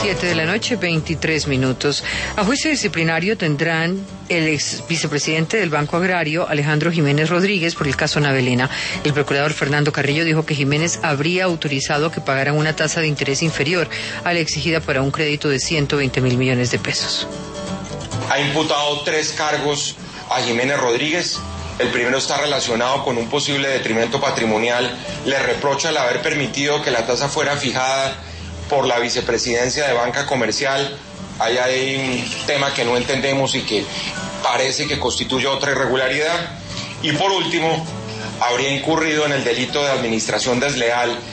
7:23 p.m. A juicio disciplinario tendrán el ex vicepresidente del Banco Agrario, Alejandro Jiménez Rodríguez, por el caso Navelena. El procurador Fernando Carrillo dijo que Jiménez habría autorizado que pagaran una tasa de interés inferior a la exigida para un crédito de 120.000 millones de pesos. Ha imputado 3 cargos a Jiménez Rodríguez. El primero está relacionado con un posible detrimento patrimonial. Le reprocha el haber permitido que la tasa fuera fijada por la vicepresidencia de Banca Comercial. Ahí hay un tema que no entendemos y que parece que constituye otra irregularidad. Y por último, habría incurrido en el delito de administración desleal